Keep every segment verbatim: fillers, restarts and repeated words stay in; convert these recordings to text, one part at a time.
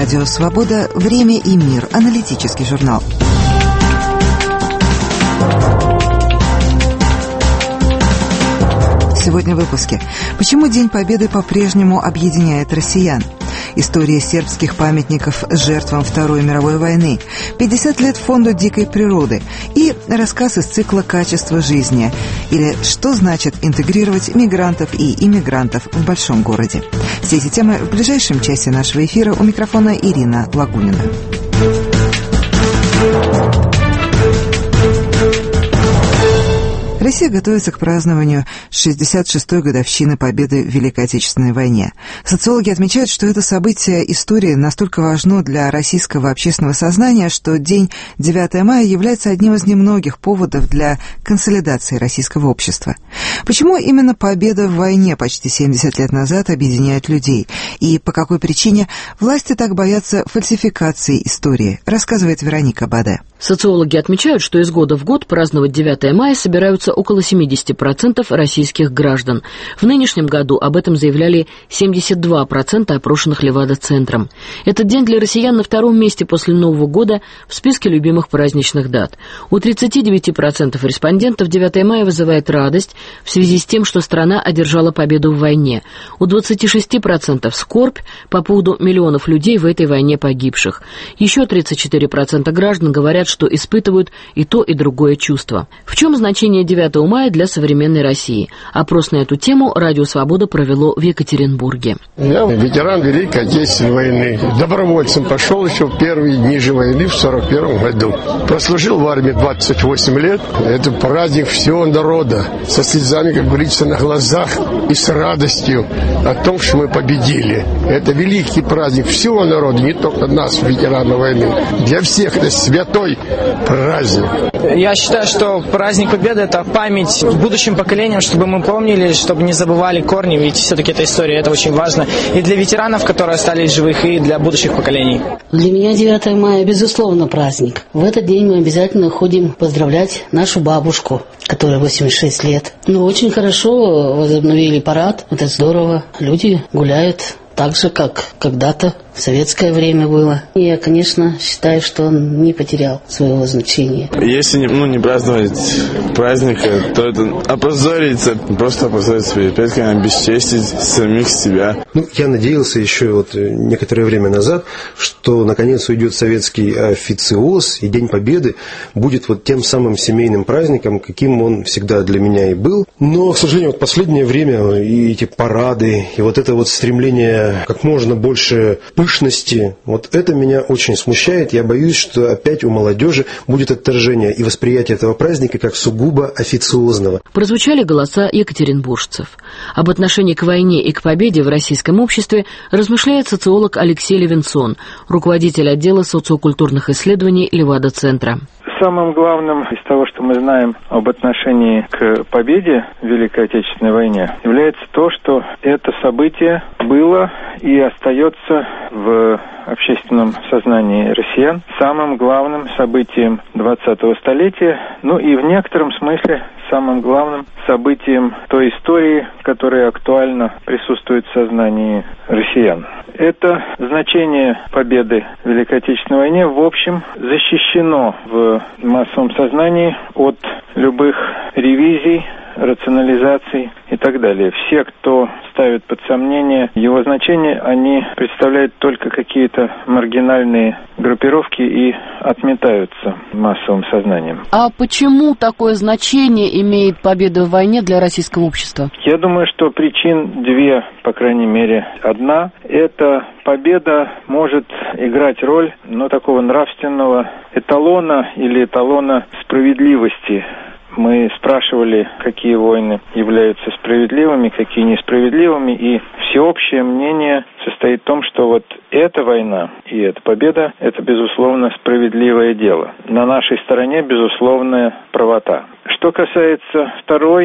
Радио «Свобода», «Время и мир», аналитический журнал. Сегодня в выпуске. Почему День Победы по-прежнему объединяет россиян? История сербских памятников жертвам Второй мировой войны. пятьдесят лет фонду дикой природы. И рассказ из цикла «Качество жизни». Или что значит интегрировать мигрантов и иммигрантов в большом городе. Все эти темы в ближайшем часе нашего эфира. У микрофона Ирина Лагунина. Россия готовится к празднованию шестьдесят шестой годовщины победы в Великой Отечественной войне. Социологи отмечают, что это событие истории настолько важно для российского общественного сознания, что день девятого мая является одним из немногих поводов для консолидации российского общества. Почему именно победа в войне почти семьдесят лет назад объединяет людей? И по какой причине власти так боятся фальсификации истории, рассказывает Вероника Баде. Социологи отмечают, что из года в год праздновать девятое мая собираются около семьдесят процентов российских граждан. В нынешнем году об этом заявляли семьдесят два процента опрошенных Левада-центром. Этот день для россиян на втором месте после Нового года в списке любимых праздничных дат. У тридцати девяти процентов респондентов девятое мая вызывает радость в связи с тем, что страна одержала победу в войне. У двадцати шести процентов скорбь по поводу миллионов людей в этой войне погибших. Еще тридцать четыре процента граждан говорят, что испытывают и то, и другое чувство. В чем значение девятого мая для современной России? Опрос на эту тему Радио «Свобода» провело в Екатеринбурге. Я ветеран Великой Отечественной войны. Добровольцем пошел еще в первые дни же войны в сорок первом году. Прослужил в армии двадцать восемь лет. Это праздник всего народа. Со слезами, как говорится, на глазах и с радостью о том, что мы победили. Это великий праздник всего народа, не только нас, ветеранов войны. Для всех это святой праздник. Я считаю, что праздник Победы — это память будущим поколениям, чтобы мы помнили, чтобы не забывали корни, ведь все-таки эта история, это очень важно и для ветеранов, которые остались живых, и для будущих поколений. Для меня девятое мая, безусловно, праздник. В этот день мы обязательно ходим поздравлять нашу бабушку, которой восемьдесят шесть лет. Ну, очень хорошо возобновили парад, это здорово. Люди гуляют так же, как когда-то в советское время было. И я, конечно, считаю, что он не потерял своего значения. Если ну, не праздновать праздника, то это опозориться, просто опозорить свои предки, обесчестить самих себя. Ну, я надеялся еще вот некоторое время назад, что наконец уйдет советский официоз, и День Победы будет вот тем самым семейным праздником, каким он всегда для меня и был. Но, к сожалению, вот в последнее время и эти парады, и вот это вот стремление как можно больше пышности, вот это меня очень смущает. Я боюсь, что опять у молодежи будет отторжение и восприятие этого праздника как сугубо официозного. Прозвучали голоса екатеринбуржцев. Об отношении к войне и к победе в российском обществе размышляет социолог Алексей Левинсон, руководитель отдела социокультурных исследований Левада-центра. Самым главным из того, что мы знаем об отношении к победе в Великой Отечественной войне, является то, что это событие было и остается в общественном сознании россиян самым главным событием двадцатого столетия, ну и в некотором смысле самым главным событием той истории, которая актуально присутствует в сознании россиян. Это значение победы в Великой Отечественной войне, в общем, защищено в массовом сознании от любых ревизий, рационализаций и так далее. Все, кто ставит под сомнение его значение, они представляют только какие-то маргинальные группировки и отметаются массовым сознанием. А почему такое значение имеет победа в войне для российского общества? Я думаю, что причин две, по крайней мере. Одна – это победа может играть роль, ну, такого нравственного эталона или эталона справедливости. Мы спрашивали, какие войны являются справедливыми, какие несправедливыми, и всеобщее мнение состоит в том, что вот эта война и эта победа – это, безусловно, справедливое дело. На нашей стороне, безусловная правота. Что касается второй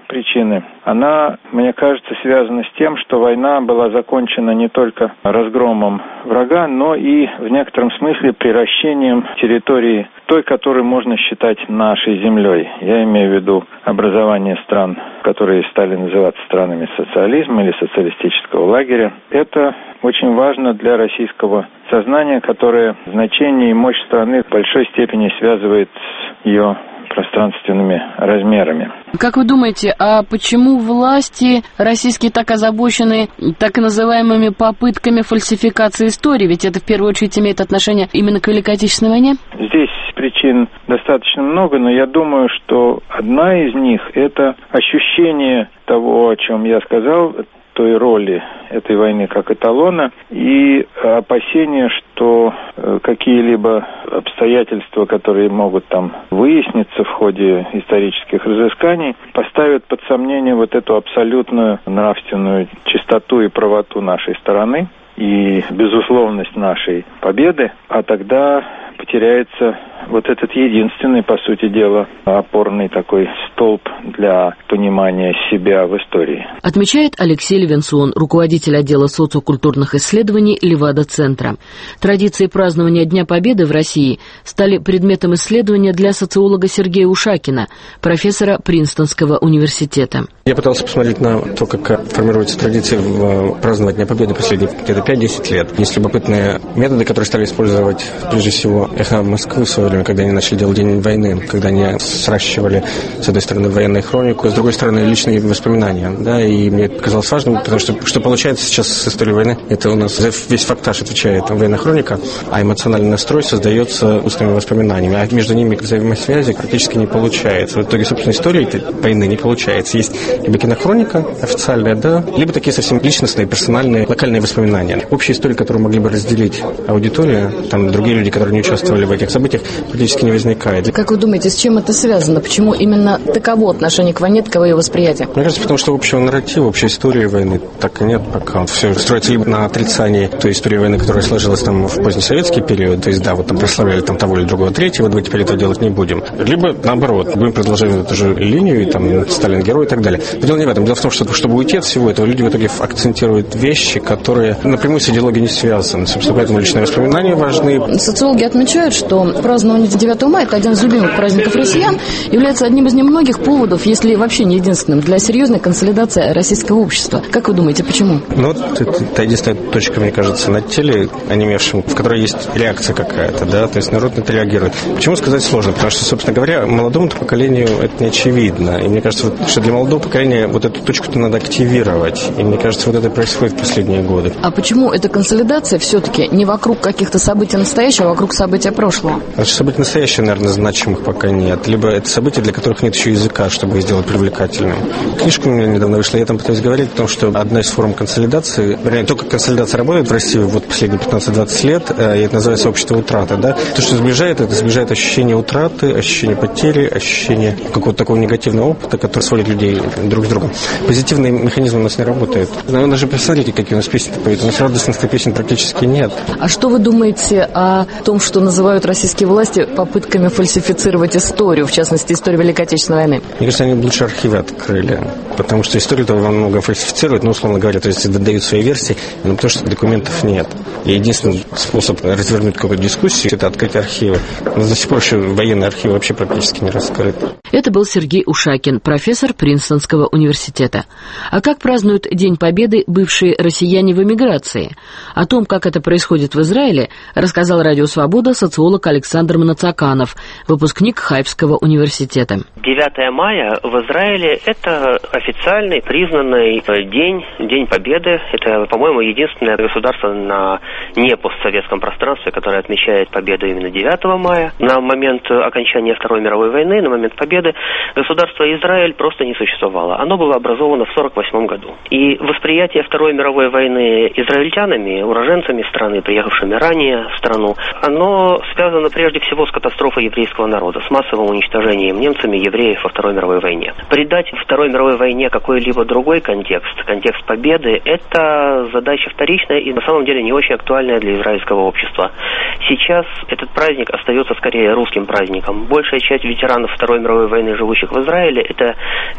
причины, она, мне кажется, связана с тем, что война была закончена не только разгромом врага, но и в некотором смысле приращением территории той, которую можно считать нашей землей. Я имею в виду образование стран, которые стали называться странами социализма или социалистического лагеря. Это очень важно для российского сознания, которое значение и мощь страны в большой степени связывает с ее пространственными размерами. Как вы думаете, а почему власти российские так озабочены так называемыми попытками фальсификации истории? Ведь это в первую очередь имеет отношение именно к Великой Отечественной войне? Здесь причин достаточно много, но я думаю, что одна из них – это ощущение того, о чем я сказал, той роли этой войны как эталона, и опасение, что какие-либо обстоятельства, которые могут там выясниться в ходе исторических разысканий, поставят под сомнение вот эту абсолютную нравственную чистоту и правоту нашей стороны и безусловность нашей победы, а тогда потеряется вот этот единственный, по сути дела, опорный такой столб для понимания себя в истории. Отмечает Алексей Левинсон, руководитель отдела социокультурных исследований Левада-центра. Традиции празднования Дня Победы в России стали предметом исследования для социолога Сергея Ушакина, профессора Принстонского университета. Я пытался посмотреть на то, как формируются традиции в праздновать Дня Победы последние где-то пять-десять лет. Есть любопытные методы, которые стали использовать прежде всего «Эхо Москвы» в свое время, когда они начали делать День войны, когда они сращивали, с одной стороны, военную хронику, с другой стороны, личные воспоминания. Да, и мне это казалось важным, потому что что получается сейчас с историей войны, это у нас за весь фактаж отвечает военная хроника, а эмоциональный настрой создается устными воспоминаниями, а между ними взаимосвязи практически не получается. В итоге, собственно, истории этой войны не получается. Есть либо кинохроника официальная, да, либо такие совсем личностные, персональные, локальные воспоминания. Общие истории, которые могли бы разделить аудиторию, там другие люди, которые не участвовали в этих событиях, практически не возникает. Как вы думаете, с чем это связано? Почему именно таково отношение к войне, таково ее восприятие? Мне кажется, потому что общего нарратива, общей истории войны так и нет пока. Все строится либо на отрицании той истории войны, которая сложилась там в позднесоветский период, то есть, да, вот там прославляли там того или другого третьего, давайте теперь этого делать не будем. Либо, наоборот, будем продолжать эту же линию, и там Сталин герой и так далее. Но дело не в этом. Дело в том, что чтобы уйти от всего этого, люди в итоге акцентируют вещи, которые напрямую с идеологией не связаны. Собственно, поэтому личные воспоминания важны. Социологи отмечают, что празднование девятого мая – это один из любимых праздников россиян, является одним из немногих поводов, если вообще не единственным, для серьезной консолидации российского общества. Как вы думаете, почему? Ну, это, это единственная точка, мне кажется, на теле онемевшем, в которой есть реакция какая-то, да, то есть народ на это реагирует. Почему сказать сложно? Потому что, собственно говоря, молодому поколению это не очевидно. И мне кажется, что для молодого поколения вот эту точку-то надо активировать. И мне кажется, вот это происходит в последние годы. А почему эта консолидация все-таки не вокруг каких-то событий настоящего, а вокруг событий прошлого? Потому что событий настоящих, наверное, значимых пока нет. Либо это события, для которых нет еще языка, чтобы их сделать привлекательным. Книжка у меня недавно вышла, я там пытаюсь говорить о том, что одна из форм консолидации, вернее, только консолидация работает в России вот последние пятнадцать-двадцать лет, и это называется общество утраты, да. То, что сближает, это сближает ощущение утраты, ощущение потери, ощущение какого-то такого негативного опыта, который сводит людей друг с другом. Позитивный механизм у нас не работает. Вы даже посмотрите, какие у нас песни поют. У нас радостных песен практически нет. А что вы думаете о том, что называют российские власти попытками фальсифицировать историю, в частности, историю Великой Отечественной войны? Мне кажется, они лучше архивы открыли, потому что историю-то во многом фальсифицируют, ну, условно говоря, то есть додают свои версии, но потому что документов нет. И единственный способ развернуть какую-то дискуссию – это открыть архивы. Но до сих пор еще военные архивы вообще практически не раскрыты. Это был Сергей Ушакин, профессор Принстонского университета. А как празднуют День Победы бывшие россияне в эмиграции? О том, как это происходит в Израиле, рассказал Радио Свобода социолог Александр Мнацаканов, выпускник Хайфского университета. девятое мая в Израиле – это официальный, признанный день, День Победы. Это, по-моему, единственное государство на не постсоветском пространстве, которое отмечает победу именно девятого мая. На момент окончания Второй мировой войны, на момент победы, государство Израиль просто не существовало. Оно было образовано в сорок восьмом году. И восприятие Второй мировой войны израильтянами, уроженцами страны, приехавшими ранее в страну, оно связано прежде всего с катастрофой еврейского народа, с массовым уничтожением немцами евреев во Второй мировой войне. Придать Второй мировой войне какой-либо другой контекст, контекст победы, это задача вторичная и на самом деле не очень актуальная для израильского общества. Сейчас этот праздник остается скорее русским праздником. Большая часть ветеранов Второй мировой войны, живущих в Израиле, это ветераны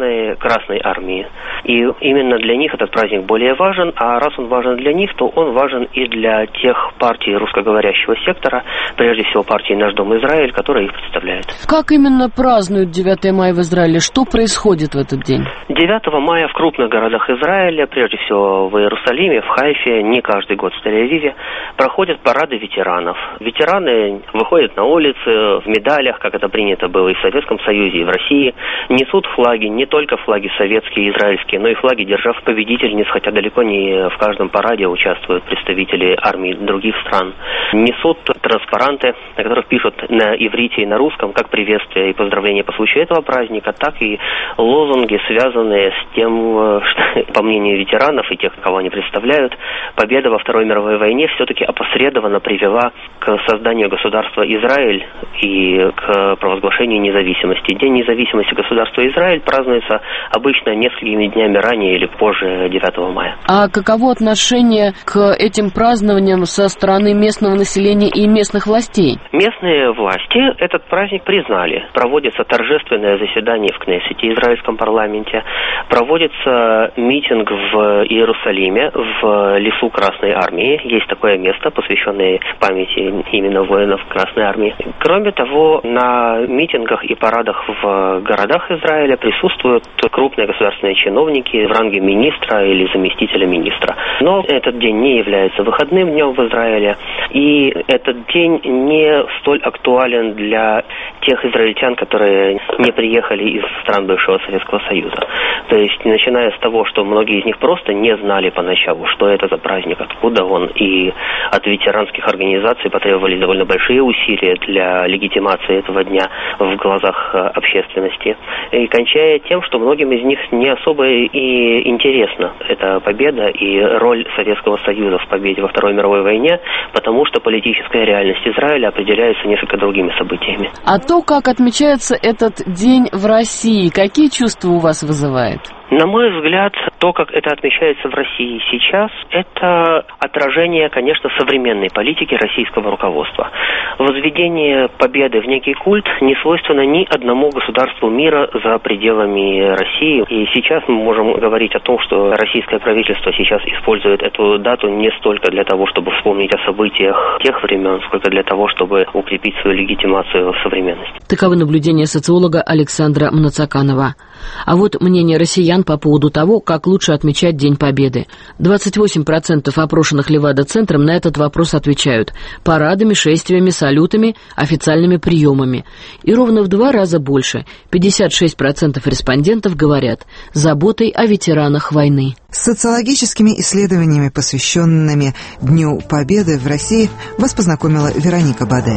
ветераны Красной Армии. И именно для них этот праздник более важен, а раз он важен для них, то он важен и для тех партий русскоговорящего сектора, прежде всего партии «Наш дом Израиль», которая их представляет. Как именно празднуют девятое мая в Израиле? Что происходит в этот день? девятого мая в крупных городах Израиля, прежде всего в Иерусалиме, в Хайфе, не каждый год в Тель-Авиве, проходят парады ветеранов. Ветераны выходят на улицы в медалях, как это принято было и в Советском Союзе, и в России, несут флаги, не только флаги советские и израильские, но и флаги держав победительниц, хотя далеко не в каждом параде участвуют представители армий других стран. Несут транспаранты, на которых пишут на иврите и на русском, как приветствие и поздравления по случаю этого праздника, так и лозунги, связанные с тем, что, по мнению ветеранов и тех, кого они представляют, победа во Второй мировой войне все-таки опосредованно привела к созданию государства Израиль и к провозглашению независимости. День независимости государства Израиль празднуется обычно несколькими днями ранее или позже девятого мая. А каково отношение к этим празднованиям со стороны местного населения и местных властей? Местные власти этот праздник признали. Проводится торжественное заседание в Кнессете, израильском парламенте. Проводится митинг в Иерусалиме, в лесу Красной Армии. Есть такое место, посвященное памяти именно воинов Красной Армии. Кроме того, на митингах и парадах в городах Израиля присутствуют крупные государственные чиновники в ранге министра или заместителя министра. Но этот день не является выходным днем в Израиле, и этот день не столь актуален для тех израильтян, которые не приехали из стран бывшего Советского Союза. То есть, начиная с того, что многие из них просто не знали поначалу, что это за праздник, откуда он, и от ветеранских организаций потребовались довольно большие усилия для легитимации этого дня в глазах общественности, и кончая тем, что многим из них не особо и интересна эта победа и роль Советского Союза в победе во Второй мировой войне, потому что политическая реальность Израиля определяется несколько другими событиями. А то, как отмечается этот день в России, какие чувства у вас вызывает? На мой взгляд, то, как это отмечается в России сейчас, это отражение, конечно, современной политики российского руководства. Возведение победы в некий культ не свойственно ни одному государству мира за пределами России. И сейчас мы можем говорить о том, что российское правительство сейчас использует эту дату не столько для того, чтобы вспомнить о событиях тех времен, сколько для того, чтобы укрепить свою легитимацию в современности. Таковы наблюдения социолога Александра Мнацаканова. А вот мнение россиян по поводу того, как лучше отмечать День Победы. двадцать восемь процентов опрошенных Левада-центром на этот вопрос отвечают парадами, шествиями, салютами, официальными приемами. И ровно в два раза больше, пятьдесят шесть процентов респондентов говорят, заботой о ветеранах войны. С социологическими исследованиями, посвященными Дню Победы в России, вас познакомила Вероника Баде.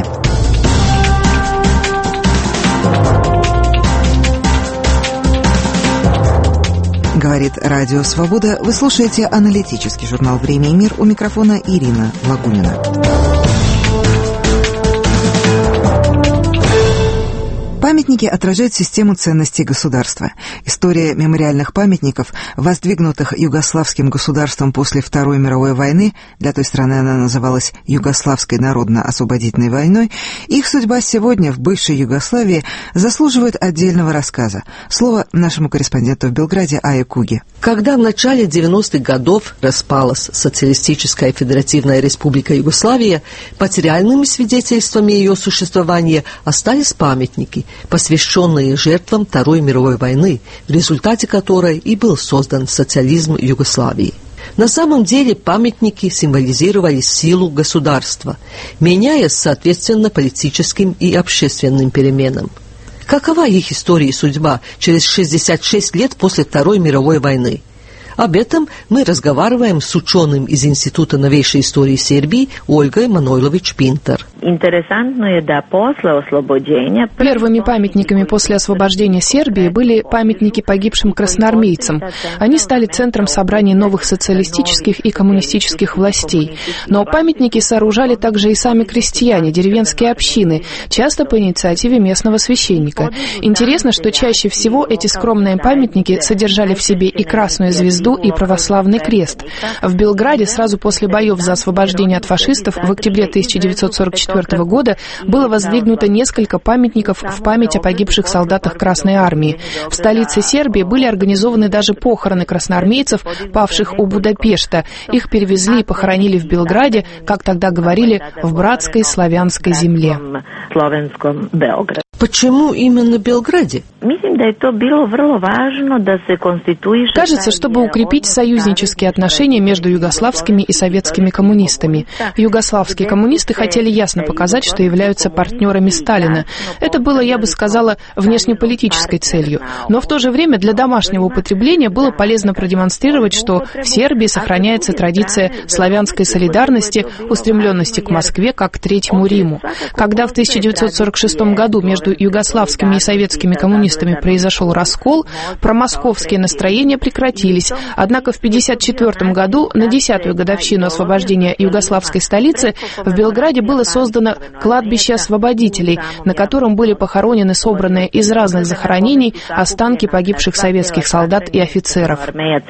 Говорит Радио Свобода. Вы слушаете аналитический журнал «Время и мир». У микрофона Ирина Лагунина. Памятники отражают систему ценностей государства. История мемориальных памятников, воздвигнутых югославским государством после Второй мировой войны, для той страны она называлась Югославской народно-освободительной войной, их судьба сегодня в бывшей Югославии заслуживает отдельного рассказа. Слово нашему корреспонденту в Белграде Ае Куги. Когда в начале девяностых годов распалась Социалистическая Федеративная Республика Югославия, материальными свидетельствами ее существования остались памятники, посвященные жертвам Второй мировой войны, в результате которой и был создан социализм Югославии. На самом деле памятники символизировали силу государства, меняясь соответственно политическим и общественным переменам. Какова их история и судьба через шестьдесят шесть лет после Второй мировой войны? Об этом мы разговариваем с ученым из Института новейшей истории Сербии Ольгой Манойлович-Пинтер. Первыми памятниками после освобождения Сербии были памятники погибшим красноармейцам. Они стали центром собраний новых социалистических и коммунистических властей. Но памятники сооружали также и сами крестьяне, деревенские общины, часто по инициативе местного священника. Интересно, что чаще всего эти скромные памятники содержали в себе и красную звезду, и православный крест. В Белграде сразу после боев за освобождение от фашистов в октябре тысяча девятьсот сорок четвёртого четвёртого года было воздвигнуто несколько памятников в память о погибших солдатах Красной Армии. В столице Сербии были организованы даже похороны красноармейцев, павших у Будапешта. Их перевезли и похоронили в Белграде, как тогда говорили, в братской славянской земле. Почему именно в Белграде? Кажется, чтобы укрепить союзнические отношения между югославскими и советскими коммунистами. Югославские коммунисты хотели ясно показать, что являются партнерами Сталина. Это было, я бы сказала, внешнеполитической целью. Но в то же время для домашнего употребления было полезно продемонстрировать, что в Сербии сохраняется традиция славянской солидарности, устремленности к Москве как к Третьему Риму. Когда в тысяча девятьсот сорок шестом году между югославскими и советскими коммунистами произошел раскол, промосковские настроения прекратились. Однако в тысяча девятьсот пятьдесят четвёртом году, на десятую годовщину освобождения югославской столицы, в Белграде было создано кладбище освободителей, на котором были похоронены собранные из разных захоронений останки погибших советских солдат и офицеров.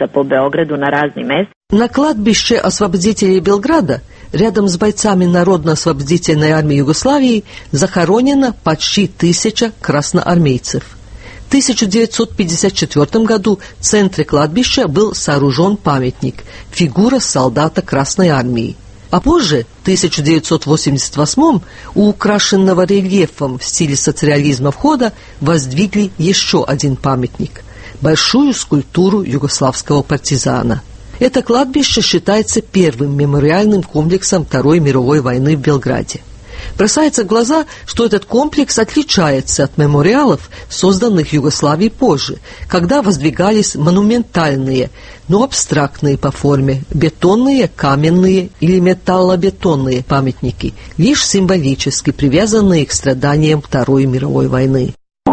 На кладбище освободителей Белграда рядом с бойцами Народно-освободительной армии Югославии захоронено почти тысяча красноармейцев. В тысяча девятьсот пятьдесят четвёртом году в центре кладбища был сооружен памятник – фигура солдата Красной армии. А позже, в тысяча девятьсот восемьдесят восьмом, у украшенного рельефом в стиле соцреализма входа воздвигли еще один памятник – большую скульптуру югославского партизана. Это кладбище считается первым мемориальным комплексом Второй мировой войны в Белграде. Бросается в глаза, что этот комплекс отличается от мемориалов, созданных в Югославии позже, когда воздвигались монументальные, но абстрактные по форме, бетонные, каменные или металлобетонные памятники, лишь символически привязанные к страданиям Второй мировой войны.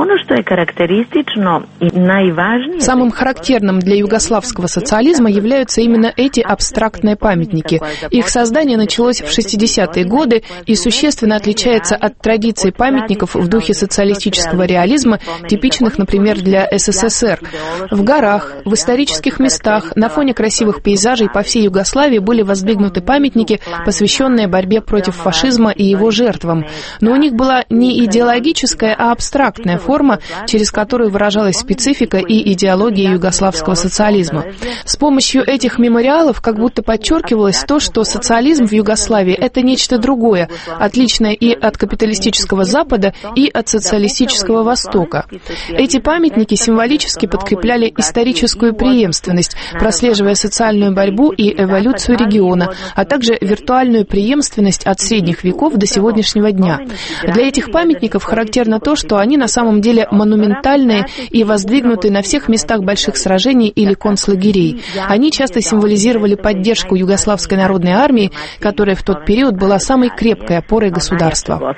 Самым характерным для югославского социализма являются именно эти абстрактные памятники. Их создание началось в шестидесятые годы и существенно отличается от традиций памятников в духе социалистического реализма, типичных, например, для СССР. В горах, в исторических местах, на фоне красивых пейзажей по всей Югославии были воздвигнуты памятники, посвященные борьбе против фашизма и его жертвам. Но у них была не идеологическая, а абстрактная форма, через которую выражалась специфика и идеология югославского социализма. С помощью этих мемориалов как будто подчеркивалось то, что социализм в Югославии – это нечто другое, отличное и от капиталистического Запада, и от социалистического Востока. Эти памятники символически подкрепляли историческую преемственность, прослеживая социальную борьбу и эволюцию региона, а также виртуальную преемственность от средних веков до сегодняшнего дня. Для этих памятников характерно то, что они на самом деле монументальные и воздвигнуты на всех местах больших сражений или концлагерей. Они часто символизировали поддержку Югославской народной армии, которая в тот период была самой крепкой опорой государства.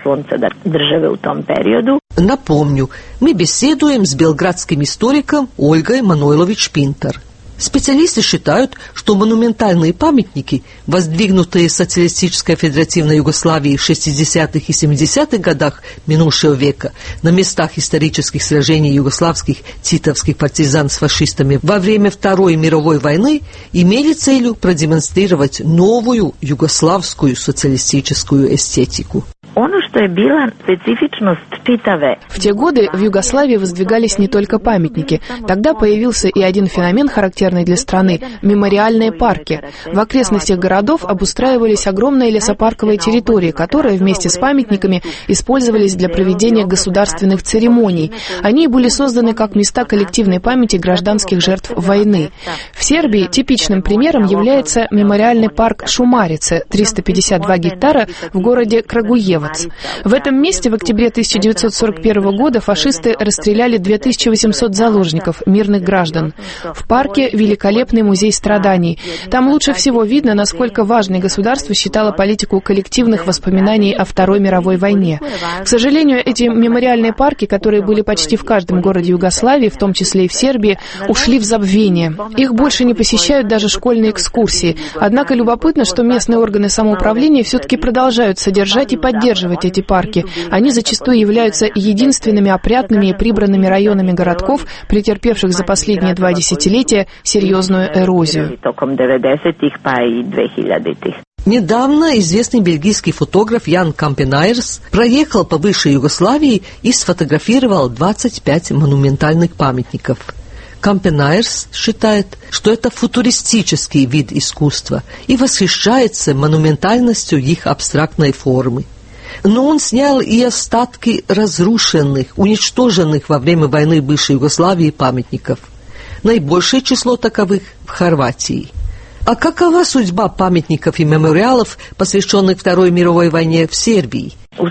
Напомню, мы беседуем с белградским историком Ольгой Манойлович-Пинтер. Специалисты считают, что монументальные памятники, воздвигнутые Социалистической Федеративной Югославией в шестидесятых и семидесятых годах минувшего века на местах исторических сражений югославских титовских партизан с фашистами во время Второй мировой войны, имели целью продемонстрировать новую югославскую социалистическую эстетику. В те годы в Югославии воздвигались не только памятники. Тогда появился и один феномен, характерный для страны – мемориальные парки. В окрестностях городов обустраивались огромные лесопарковые территории, которые вместе с памятниками использовались для проведения государственных церемоний. Они были созданы как места коллективной памяти гражданских жертв войны. В Сербии типичным примером является мемориальный парк Шумарице, триста пятьдесят два гектара в городе Крагуевац. В этом месте в октябре тысяча девятьсот сорок первого года фашисты расстреляли две тысячи восемьсот заложников, мирных граждан. В парке великолепный музей страданий. Там лучше всего видно, насколько важной государство считало политику коллективных воспоминаний о Второй мировой войне. К сожалению, эти мемориальные парки, которые были почти в каждом городе Югославии, в том числе и в Сербии, ушли в забвение. Их больше не посещают даже школьные экскурсии. Однако любопытно, что местные органы самоуправления все-таки продолжают содержать и поддерживать эти парки. Они зачастую являются единственными опрятными и прибранными районами городков, претерпевших за последние два десятилетия серьезную эрозию. Недавно известный бельгийский фотограф Ян Кампенайрс проехал по бывшей Югославии и сфотографировал двадцать пять монументальных памятников. Кампенайрс считает, что это футуристический вид искусства и восхищается монументальностью их абстрактной формы. Но он снял и остатки разрушенных, уничтоженных во время войны бывшей Югославии памятников. Наибольшее число таковых в Хорватии. А какова судьба памятников и мемориалов, посвященных Второй мировой войне в Сербии? В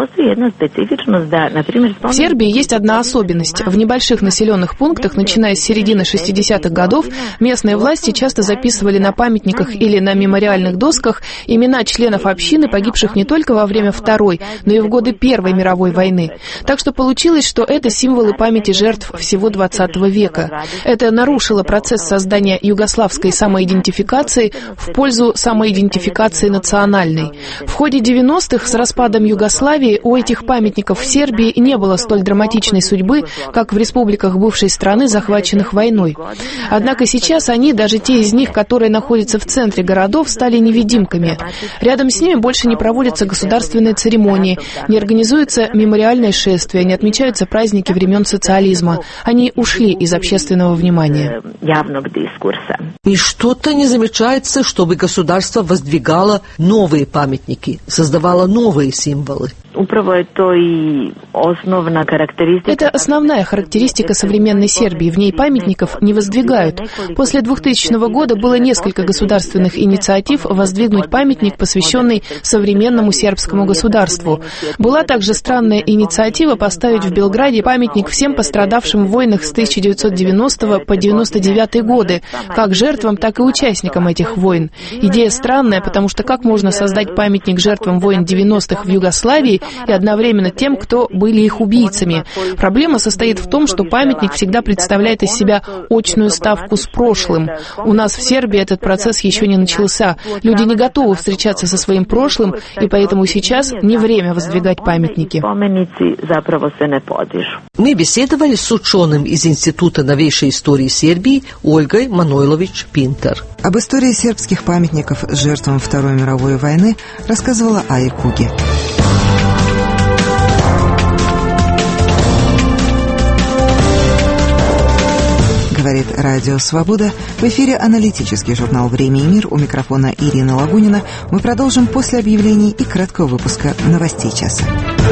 Сербии есть одна особенность. В небольших населенных пунктах, начиная с середины шестидесятых годов, местные власти часто записывали на памятниках или на мемориальных досках имена членов общины, погибших не только во время Второй, но и в годы Первой мировой войны. Так что получилось, что это символы памяти жертв всего двадцатого века. Это нарушило процесс создания югославской самоидентификации в пользу самоидентификации национальной. В ходе девяностых с распадом Югославии у этих памятников в Сербии не было столь драматичной судьбы, как в республиках бывшей страны, захваченных войной. Однако сейчас они, даже те из них, которые находятся в центре городов, стали невидимками. Рядом с ними больше не проводятся государственные церемонии, не организуются мемориальные шествия, не отмечаются праздники времен социализма. Они ушли из общественного внимания. И что-то не замечается, чтобы государство воздвигало новые памятники, создавало новые символы. Это основная характеристика современной Сербии. В ней памятников не воздвигают. После двухтысячного года было несколько государственных инициатив воздвигнуть памятник, посвященный современному сербскому государству. Была также странная инициатива поставить в Белграде памятник всем пострадавшим в войнах с тысяча девятьсот девяностого по девяносто девятый годы, как жертвам, так и участникам этих войн. Идея странная, потому что как можно создать памятник жертвам войн девяностых в Югославии и одновременно тем, кто были их убийцами. Проблема состоит в том, что памятник всегда представляет из себя очную ставку с прошлым. У нас в Сербии этот процесс еще не начался. Люди не готовы встречаться со своим прошлым, и поэтому сейчас не время воздвигать памятники. Мы беседовали с ученым из Института новейшей истории Сербии Ольгой Манойлович-Пинтер. Об истории сербских памятников жертвам Второй мировой войны рассказывала Ая Куги. Говорит Радио Свобода. В эфире аналитический журнал «Время и мир». У микрофона Ирина Лагунина. Мы продолжим после объявлений и краткого выпуска новостей часа.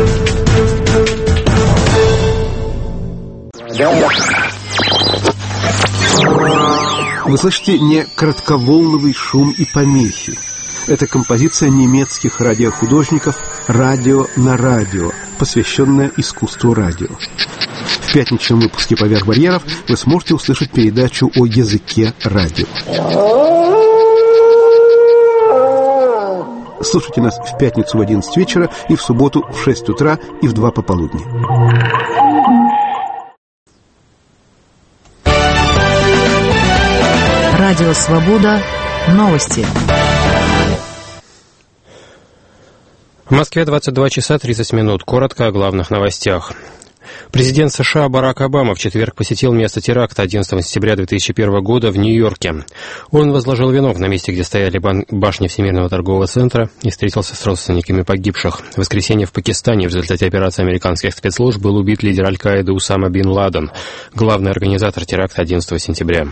Вы слышите не кратковолновый шум и помехи. Это композиция немецких радиохудожников «Радио на радио», посвященная искусству радио. В пятничном выпуске «Поверх барьеров» вы сможете услышать передачу о языке радио. Слушайте нас в пятницу в одиннадцать вечера и в субботу в шесть утра и в два пополудни. Радио «Свобода». Новости. В Москве двадцать два часа тридцать минут. Коротко о главных новостях. Президент США Барак Обама в четверг посетил место теракта одиннадцатого сентября две тысячи первого года в Нью-Йорке. Он возложил венок на месте, где стояли башни Всемирного торгового центра, и встретился с родственниками погибших. В воскресенье в Пакистане в результате операции американских спецслужб был убит лидер Аль-Каиды Усама бин Ладен, главный организатор теракта одиннадцатого сентября.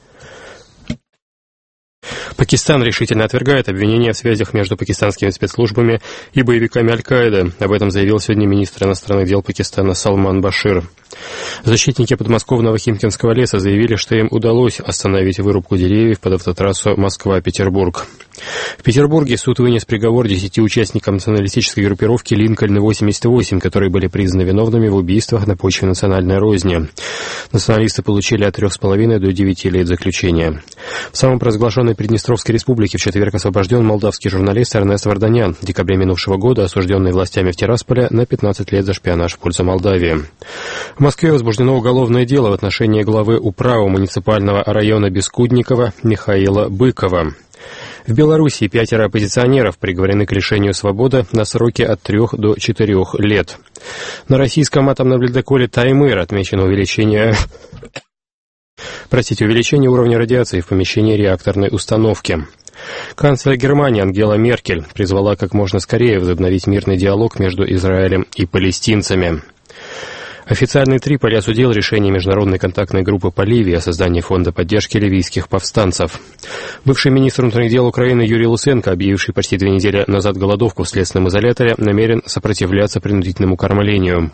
Пакистан решительно отвергает обвинения в связях между пакистанскими спецслужбами и боевиками Аль-Каиды. Об этом заявил сегодня министр иностранных дел Пакистана Салман Башир. Защитники подмосковного Химкинского леса заявили, что им удалось остановить вырубку деревьев под автотрассу Москва-Петербург. В Петербурге суд вынес приговор десяти участникам националистической группировки «Линкольн восемьдесят восемь», которые были признаны виновными в убийствах на почве национальной розни. Националисты получили от трех с половиной до девяти лет заключения. В самопровозглашенной Приднестровской республике в четверг освобожден молдавский журналист Эрнест Варданян, в декабре минувшего года осужденный властями в Тирасполе на пятнадцать лет за шпионаж в пользу Молдавии. В Москве возбуждено уголовное дело в отношении главы управы муниципального района Бескудникова Михаила Быкова. В Белоруссии пятеро оппозиционеров приговорены к лишению свободы на сроки от трех до четырех лет. На российском атомном ледоколе «Таймыр» отмечено увеличение простите, увеличение уровня радиации в помещении реакторной установки. Канцлер Германии Ангела Меркель призвала как можно скорее возобновить мирный диалог между Израилем и палестинцами. Официальный Триполи осудил решение Международной контактной группы по Ливии о создании фонда поддержки ливийских повстанцев. Бывший министр внутренних дел Украины Юрий Луценко, объявивший почти две недели назад голодовку в следственном изоляторе, намерен сопротивляться принудительному кормлению.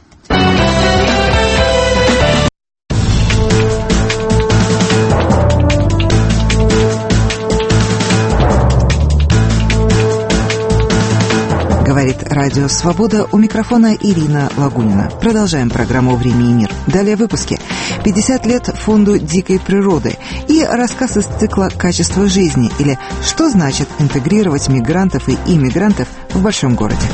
Говорит Радио Свобода, у микрофона Ирина Лагунина. Продолжаем программу «Время и мир». Далее в выпуске пятьдесят лет фонду дикой природы и рассказ из цикла «Качество жизни» или «Что значит интегрировать мигрантов и иммигрантов в большом городе».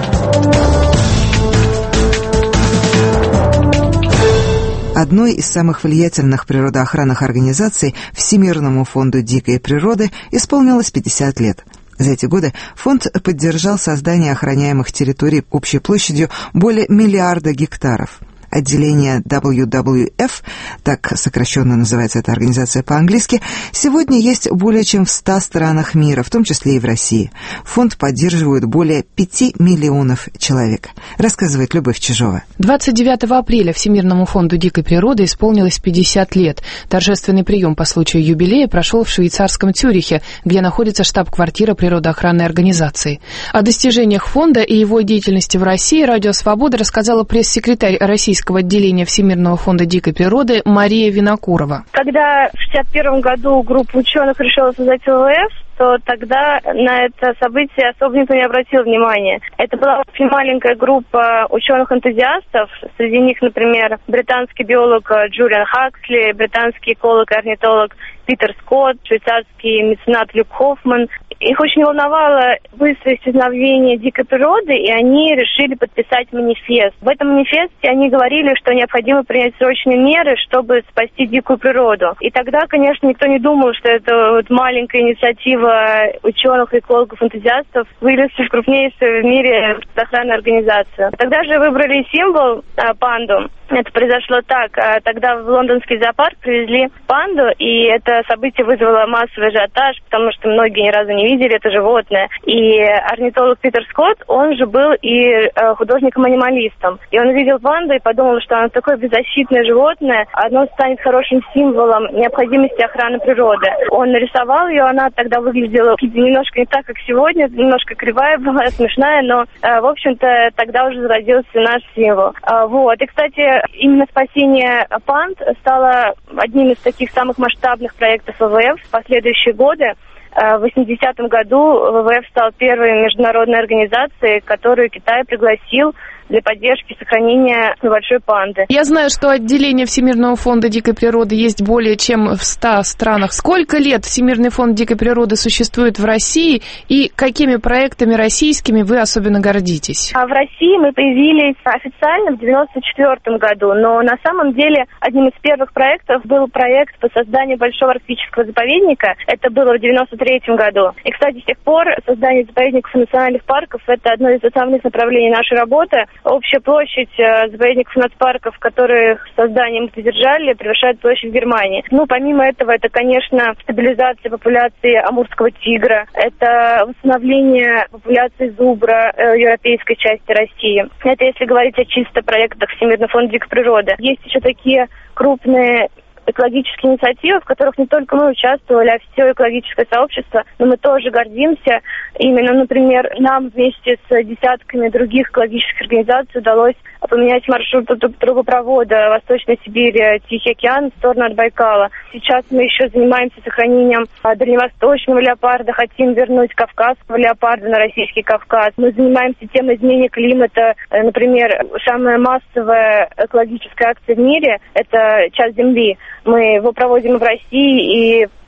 Одной из самых влиятельных природоохранных организаций Всемирному фонду дикой природы исполнилось пятьдесят лет. За эти годы фонд поддержал создание охраняемых территорий общей площадью более миллиарда гектаров. Отделение дабл ю дабл ю эф, так сокращенно называется эта организация по-английски, сегодня есть более чем в ста странах мира, в том числе и в России. Фонд поддерживает более пяти миллионов человек, рассказывает Любовь Чижова. двадцать девятого апреля Всемирному фонду дикой природы исполнилось пятьдесят лет. Торжественный прием по случаю юбилея прошел в швейцарском Цюрихе, где находится штаб-квартира природоохранной организации. О достижениях фонда и его деятельности в России Радио Свобода рассказала пресс-секретарь Российского отделения Всемирного фонда дикой природы Мария Винокурова. Когда в шестьдесят первом году группа ученых решила создать вэ вэ эф, то тогда на это событие особо никто не обратил внимания. Это была очень маленькая группа ученых-энтузиастов. Среди них, например, британский биолог Джулиан Хаксли, британский эколог и орнитолог Питер Скотт, швейцарский меценат Люк Хоффман. Их очень волновало быстрое исчезновение дикой природы, и они решили подписать манифест. В этом манифесте они говорили, что необходимо принять срочные меры, чтобы спасти дикую природу. И тогда, конечно, никто не думал, что это вот маленькая инициатива ученых, экологов, энтузиастов выльется в крупнейшую в мире охранную организацию. Тогда же выбрали символ а, панду. Это произошло так. Тогда в лондонский зоопарк привезли панду, и это событие вызвало массовый ажиотаж, потому что многие ни разу не видели это животное. И орнитолог Питер Скотт, он же был и художником-анималистом. И он увидел панду и подумал, что оно такое беззащитное животное, оно станет хорошим символом необходимости охраны природы. Он нарисовал ее, она тогда выглядела немножко не так, как сегодня, немножко кривая была, смешная, но, в общем-то, тогда уже зародился наш символ. Вот. И, кстати, именно спасение панд стало одним из таких самых масштабных проектов вэ вэ эф в последующие годы. В восьмидесятом году вэ вэ эф стал первой международной организацией, которую Китай пригласил для поддержки и сохранения большой панды. Я знаю, что отделение Всемирного фонда дикой природы есть более чем в ста странах. Сколько лет Всемирный фонд дикой природы существует в России и какими проектами российскими вы особенно гордитесь? А в России мы появились официально в девяносто четвёртом году, но на самом деле одним из первых проектов был проект по созданию большого арктического заповедника. Это было в девяносто третьем году. И, кстати, с тех пор создание заповедников и национальных парков – это одно из основных направлений нашей работы. Общая площадь э, заповедников и нацпарков, которые созданием мы содержали, превышает площадь Германии. Ну, помимо этого, это, конечно, стабилизация популяции амурского тигра, это восстановление популяции зубра э, европейской части России. Это если говорить о чисто проектах Всемирного фонда дикой природы. Есть еще такие крупные экологические инициативы, в которых не только мы участвовали, а все экологическое сообщество, но мы тоже гордимся. Именно, например, нам вместе с десятками других экологических организаций удалось поменять маршрут трубопровода Восточной Сибири, Тихий океан в сторону от Байкала. Сейчас мы еще занимаемся сохранением дальневосточного леопарда, хотим вернуть кавказского леопарда на российский Кавказ. Мы занимаемся темой изменения климата. Например, самая массовая экологическая акция в мире – это «Час Земли». Мы его проводим в России и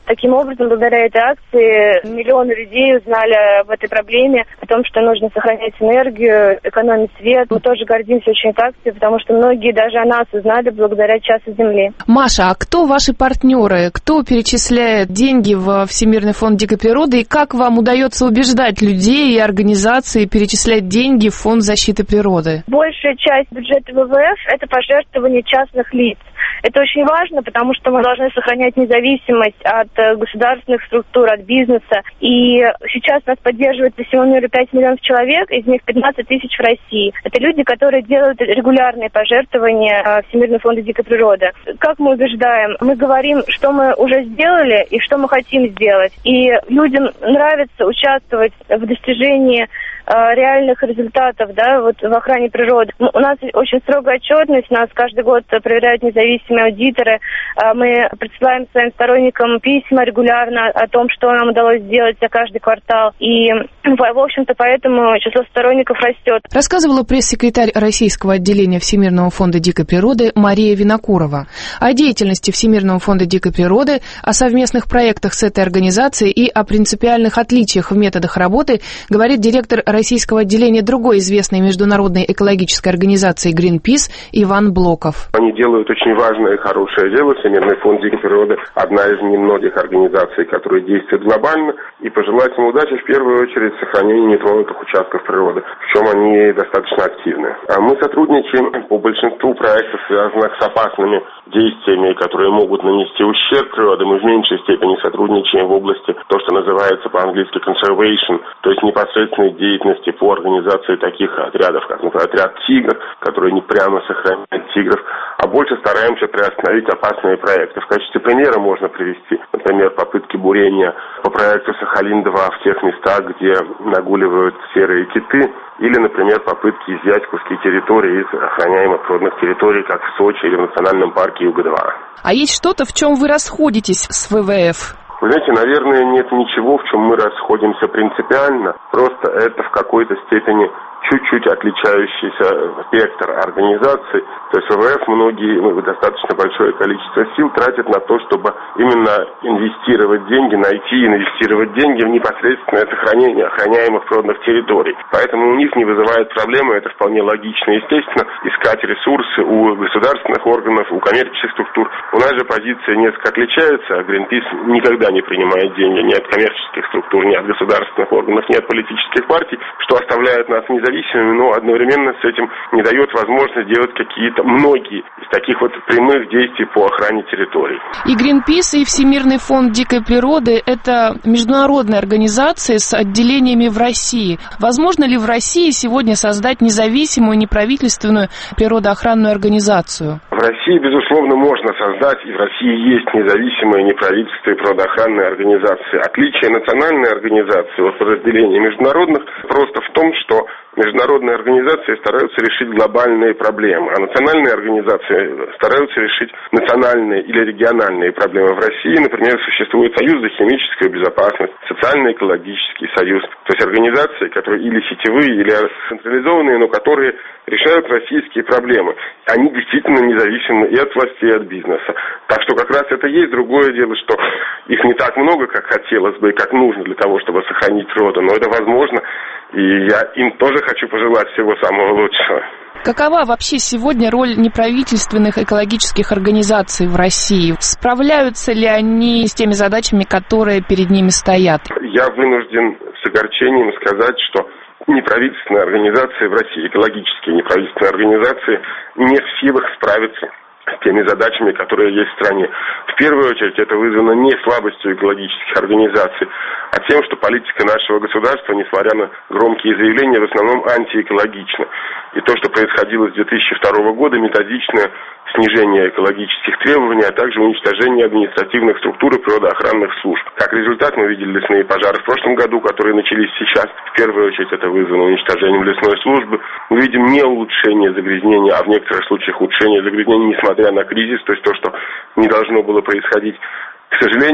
таким образом, благодаря этой акции, миллионы людей узнали об этой проблеме, о том, что нужно сохранять энергию, экономить свет. Мы тоже гордимся очень этой акцией, потому что многие даже о нас узнали благодаря Часу Земли. Маша, а кто ваши партнеры? Кто перечисляет деньги в Всемирный фонд дикой природы? И как вам удается убеждать людей и организации перечислять деньги в Фонд защиты природы? Большая часть бюджета вэ вэ эф – это пожертвования частных лиц. Это очень важно, потому что мы должны сохранять независимость от государственных структур, от бизнеса. И сейчас нас поддерживает по всему миру пять миллионов человек, из них пятнадцать тысяч в России. Это люди, которые делают регулярные пожертвования Всемирного фонда дикой природы. Как мы убеждаем? Мы говорим, что мы уже сделали и что мы хотим сделать. И людям нравится участвовать в достижении реальных результатов, да, вот в охране природы. У нас очень строгая отчетность, нас каждый год проверяют независимые аудиторы. Мы присылаем своим сторонникам письма регулярно о том, что нам удалось сделать за каждый квартал. И, в общем-то, поэтому число сторонников растет. Рассказывала пресс-секретарь российского отделения Всемирного фонда дикой природы Мария Винокурова о деятельности Всемирного фонда дикой природы, о совместных проектах с этой организацией и о принципиальных отличиях в методах работы говорит директор российского отделения другой известной международной экологической организации Greenpeace Иван Блоков. Они делают очень важное и хорошее дело. Всемирный фонд дикой природы – одна из немногих организаций, которые действуют глобально. И пожелать им удачи в первую очередь в сохранении нетронутых участков природы, в чем они достаточно активны. А мы сотрудничаем по большинству проектов, связанных с опасными действиями, которые могут нанести ущерб природе. Мы в меньшей степени сотрудничаем в области то, что называется по-английски conservation, то есть непосредственной деятельности по организации таких отрядов, как, например, отряд «Тигр», который не прямо сохраняет тигров, а больше стараемся приостановить опасные проекты. В качестве примера можно привести, например, попытки бурения по проекту «Сахалин-два» в тех местах, где нагуливают серые киты, или, например, попытки изъять куски территории из охраняемых природных территорий, как в Сочи или в национальном парке Юга-два. А есть что-то, в чем вы расходитесь с вэ вэ эф? Вы знаете, наверное, нет ничего, в чем мы расходимся принципиально. Просто это в какой-то степени чуть-чуть отличающийся спектр организаций. То есть вэ вэ эф многие, ну, достаточно большое количество сил тратят на то, чтобы именно инвестировать деньги, найти и инвестировать деньги в непосредственное сохранение охраняемых природных территорий. Поэтому у них не вызывает проблемы, это вполне логично и естественно, искать ресурсы у государственных органов, у коммерческих структур. У нас же позиция несколько отличается, а Greenpeace никогда не принимает деньги ни от коммерческих структур, ни от государственных органов, ни от политических партий, что оставляет нас независимыми, но одновременно с этим не дает возможность делать какие-то многие из таких вот прямых действий по охране территорий. И Greenpeace, и Всемирный фонд дикой природы – это международные организации с отделениями в России. Возможно ли в России сегодня создать независимую, неправительственную природоохранную организацию? В России, безусловно, можно создать, и в России есть независимые неправительственные природоохранные организации. Отличие национальной организации от подразделений международных просто в том, что международные организации стараются решить глобальные проблемы, а национальные организации стараются решить национальные или региональные проблемы. В России, например, существует Союз за химическую безопасность, Социально-экологический союз, то есть организации, которые или сетевые, или централизованные, но которые решают российские проблемы. Они действительно независимы и от властей, и от бизнеса. Так что как раз это есть. Другое дело, что их не так много, как хотелось бы и как нужно для того, чтобы сохранить природу, но это возможно. И я им тоже хочу пожелать всего самого лучшего. Какова вообще сегодня роль неправительственных экологических организаций в России? Справляются ли они с теми задачами, которые перед ними стоят? Я вынужден с огорчением сказать, что неправительственные организации в России, экологические неправительственные организации, не в силах справиться с теми задачами, которые есть в стране. В первую очередь это вызвано не слабостью экологических организаций, а тем, что политика нашего государства, несмотря на громкие заявления, в основном антиэкологична. И то, что происходило с две тысячи второго года, методичное снижение экологических требований, а также уничтожение административных структур и природоохранных служб. Как результат мы видели лесные пожары в прошлом году, которые начались сейчас. В первую очередь это вызвано уничтожением лесной службы. Мы видим не улучшение загрязнения, а в некоторых случаях ухудшение загрязнения, несмотря на кризис, то есть то, что не должно было происходить. К сожалению,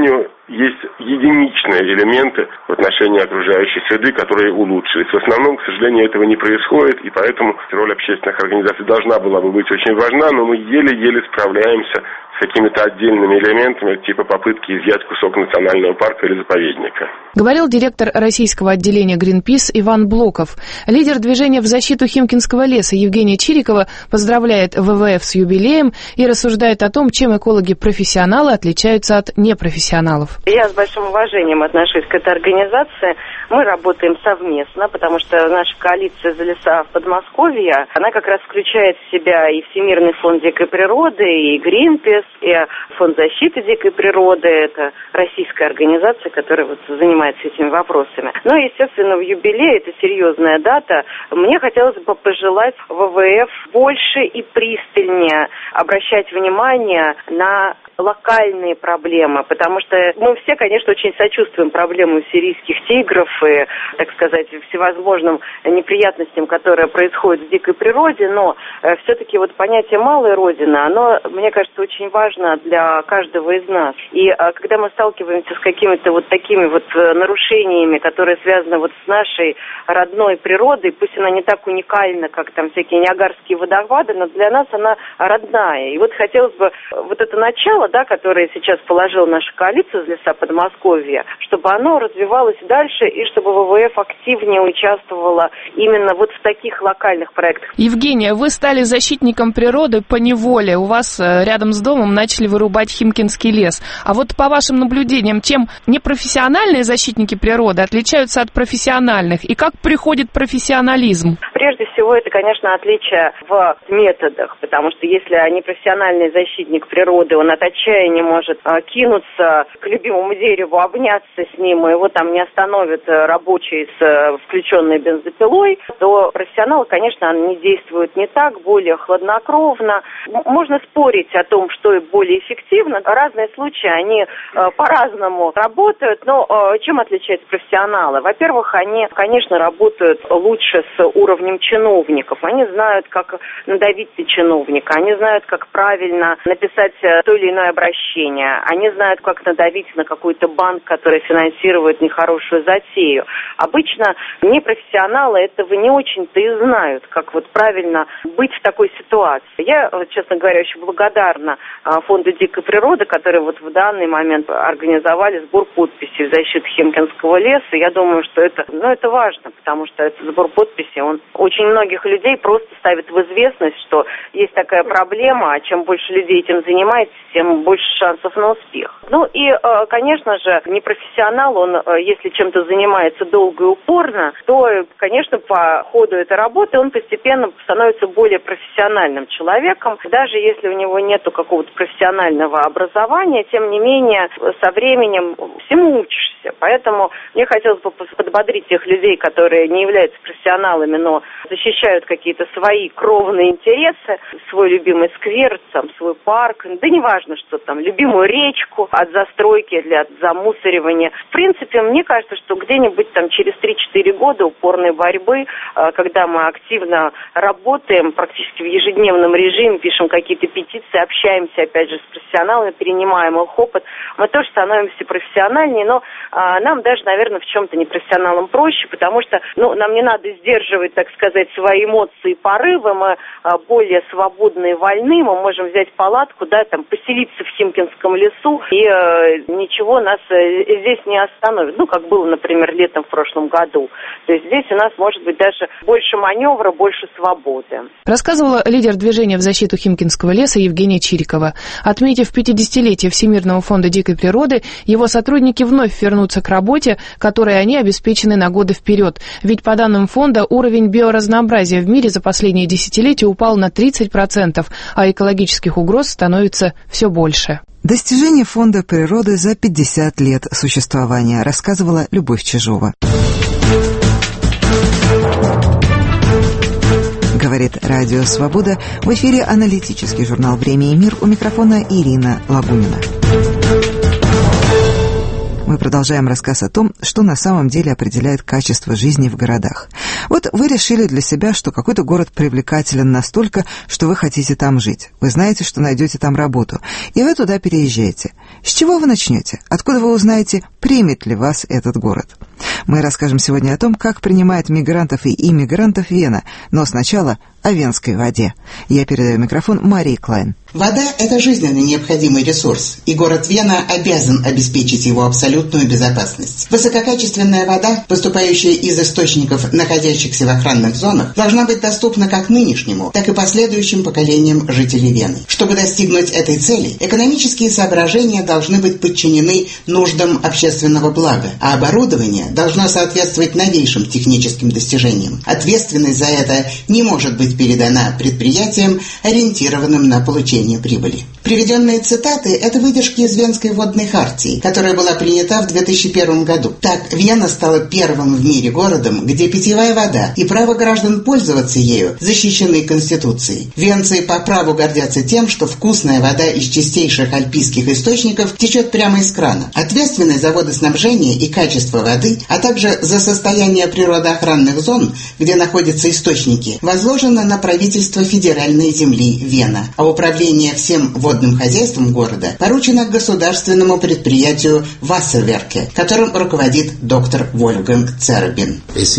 есть единичные элементы в отношении окружающей среды, которые улучшились. В основном, к сожалению, этого не происходит, и поэтому роль общественных организаций должна была бы быть очень важна, но мы еле-еле справляемся с какими-то отдельными элементами, типа попытки изъять кусок национального парка или заповедника. Говорил директор российского отделения Greenpeace Иван Блоков. Лидер движения в защиту Химкинского леса Евгения Чирикова поздравляет вэ вэ эф с юбилеем и рассуждает о том, чем экологи-профессионалы отличаются от непрофессионалов. Я с большим уважением отношусь к этой организации. Мы работаем совместно, потому что наша коалиция «За леса» в Подмосковье, она как раз включает в себя и Всемирный фонд дикой природы, и Greenpeace, и Фонд защиты дикой природы. Это российская организация, которая вот занимается этими вопросами. Ну и, естественно, в юбилей, это серьезная дата, мне хотелось бы пожелать вэ вэ эф больше и пристальнее обращать внимание на локальные проблемы, потому что мы все, конечно, очень сочувствуем проблемам сирийских тигров и, так сказать, всевозможным неприятностям, которые происходят в дикой природе, но э, все-таки вот понятие «малой родины», оно, мне кажется, очень важно для каждого из нас. И э, когда мы сталкиваемся с какими-то вот такими вот э, нарушениями, которые связаны вот с нашей родной природой, пусть она не так уникальна, как там всякие Ниагарские водопады, но для нас она родная. И вот хотелось бы вот это начало, да, которое сейчас положила наша коалиция «За леса» Подмосковья, чтобы оно развивалось дальше и чтобы вэ вэ эф активнее участвовала именно вот в таких локальных проектах. Евгения, вы стали защитником природы по неволе. У вас рядом с домом начали вырубать Химкинский лес. А вот по вашим наблюдениям, чем непрофессиональные защитники природы отличаются от профессиональных? И как приходит профессионализм? Прежде всего, это, конечно, отличие в методах, потому что если непрофессиональный защитник природы, он от отчаяния может а, кинуться к любимому дереву, обняться с ним, и его там не остановит рабочий с а, включенной бензопилой, то профессионалы, конечно, они действуют не так, более хладнокровно. М- можно спорить о том, что более эффективно. Разные случаи, они а, по-разному работают, но а, чем отличаются профессионалы? Во-первых, они, конечно, работают лучше с уровнем чиновников. Они знают, как надавить на чиновника, они знают, как правильно написать то или иное обращение, они знают, как надавить на какой-то банк, который финансирует нехорошую затею. Обычно непрофессионалы этого не очень-то и знают, как вот правильно быть в такой ситуации. Я, честно говоря, очень благодарна Фонду дикой природы, который вот в данный момент организовали сбор подписей в защиту Химкинского леса. Я думаю, что это, ну, это важно, потому что этот сбор подписей, он очень многих людей просто ставит в известность, что есть такая проблема, а чем больше людей этим занимается, тем больше шансов на успех. Ну и, конечно же, непрофессионал, он, если чем-то занимается долго и упорно, то, конечно, по ходу этой работы он постепенно становится более профессиональным человеком. Даже если у него нету какого-то профессионального образования, тем не менее, со временем всему учишься. Поэтому мне хотелось бы подбодрить тех людей, которые не являются профессионалами, но защищают какие-то свои кровные интересы, свой любимый сквер, там, свой парк, да неважно, что там, любимую речку от застройки или от замусоривания. В принципе, мне кажется, что где-нибудь там через три-четыре года упорной борьбы, когда мы активно работаем практически в ежедневном режиме, пишем какие-то петиции, общаемся, опять же, с профессионалами, перенимаем их опыт, мы тоже становимся профессиональнее, но а, нам даже, наверное, в чем-то непрофессионалам проще, потому что, ну, нам не надо сдерживать, так сказать, свои эмоции и порывы, мы а, более свободны и вольны, мы можем взять палатку, да, там, поселиться в Химкинском лесу, и э, ничего нас э, здесь не остановит. Ну, как было, например, летом в прошлом году. То есть здесь у нас может быть даже больше маневра, больше свободы. Рассказывала лидер движения в защиту Химкинского леса Евгения Чирикова. Отметив пятидесятилетие Всемирного фонда дикой природы, его сотрудники вновь вернутся к работе, которой они обеспечены на годы вперед. Ведь по данным фонда уровень биоразнообразия в мире за последние десятилетия упал на тридцать процентов, а экологических угроз становится все больше. Достижение фонда природы за пятьдесят лет существования, рассказывала Любовь Чижова. Говорит Радио Свобода. В эфире аналитический журнал «Время и мир». У микрофона Ирина Лагунина. Мы продолжаем рассказ о том, что на самом деле определяет качество жизни в городах. Вот вы решили для себя, что какой-то город привлекателен настолько, что вы хотите там жить. Вы знаете, что найдете там работу, и вы туда переезжаете. С чего вы начнете? Откуда вы узнаете, примет ли вас этот город? Мы расскажем сегодня о том, как принимает мигрантов и иммигрантов Вена, но сначала о венской воде. Я передаю микрофон Марии Клайн. Вода – это жизненно необходимый ресурс, и город Вена обязан обеспечить его абсолютную безопасность. Высококачественная вода, поступающая из источников, находящихся в охранных зонах, должна быть доступна как нынешнему, так и последующим поколениям жителей Вены. Чтобы достигнуть этой цели, экономические соображения должны быть подчинены нуждам общественного блага, а оборудование должно соответствовать новейшим техническим достижениям. Ответственность за это не может быть передана предприятиям, ориентированным на получение прибыли. Приведенные цитаты – это выдержки из Венской водной хартии, которая была принята в две тысячи первом году. Так, Вена стала первым в мире городом, где питьевая вода и право граждан пользоваться ею защищены Конституцией. Венцы по праву гордятся тем, что вкусная вода из чистейших альпийских источников течет прямо из крана. Ответственность за водоснабжение и качество воды, а также за состояние природоохранных зон, где находятся источники, возложена на правительство федеральной земли Вена, а управление всем водным хозяйством города поручено государственному предприятию Wasserwerke, которым руководит доктор Вольфганг Цербин.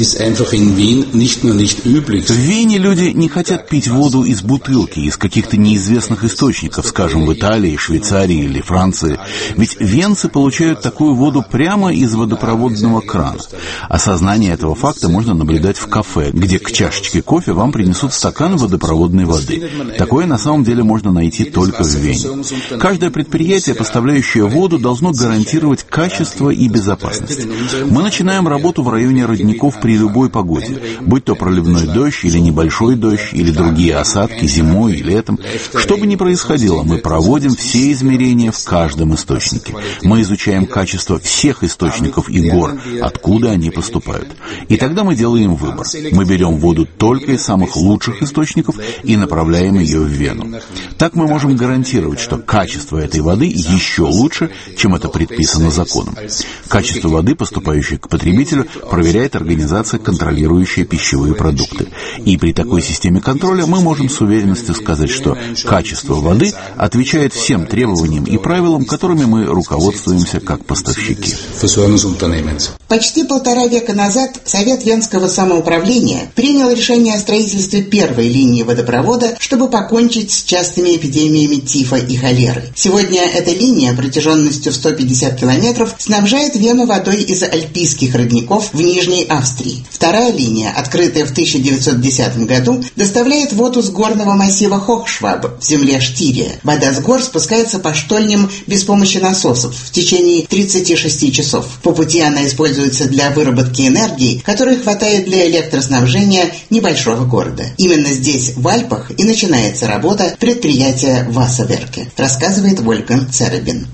В Вене люди не хотят пить воду из бутылки, из каких-то неизвестных источников, скажем, в Италии, Швейцарии или Франции. Ведь венцы получают такую воду прямо из водопроводного крана. Осознание этого факта можно наблюдать в кафе, где к чашечке кофе вам принесут стакан водопроводной воды. Такое на самом деле можно найти только в Вене. Каждое предприятие, поставляющее воду, должно гарантировать качество и безопасность. Мы начинаем работу в районе родников при любой погоде, будь то проливной дождь или небольшой дождь, или другие осадки зимой и летом. Что бы ни происходило, мы проводим все измерения в каждом источнике. Мы изучаем качество всех источников и гор, откуда они поступают. И тогда мы делаем выбор. Мы берем воду только из самых лучших источников и направляем ее в Вену. Так мы можем гарантировать, что качество этой воды еще лучше, чем это предписано законом. Качество воды, поступающей к потребителю, проверяет организация, контролирующая пищевые продукты. И при такой системе контроля мы можем с уверенностью сказать, что качество воды отвечает всем требованиям и правилам, которыми мы руководствуемся как поставщики. Почти полтора века назад Совет Венского самоуправления принял решение о строительстве первой линии водопровода, чтобы покончить с частыми эпидемиями тифа и холеры. Сегодня эта линия протяженностью в сто пятьдесят километров снабжает Вену водой из альпийских родников в Нижней Австрии. Вторая линия, открытая в тысяча девятьсот десятом году, доставляет воду с горного массива Хохшваб в земле Штирия. Вода с гор спускается по штольням без помощи насосов в течение тридцати шести часов. По пути она используется для выработки энергии, которой хватает для электроснабжения небольшого города. Именно здесь, в Альпах, и начинается работа предприятия Wasserwerke, рассказывает Вольфганг Цербин.